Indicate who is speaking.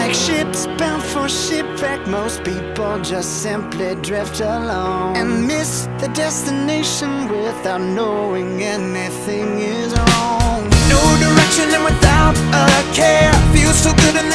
Speaker 1: Like ships bound for shipwreck, most people just simply drift along and miss the destination without knowing anything is wrong. No direction and without a care, feels so good in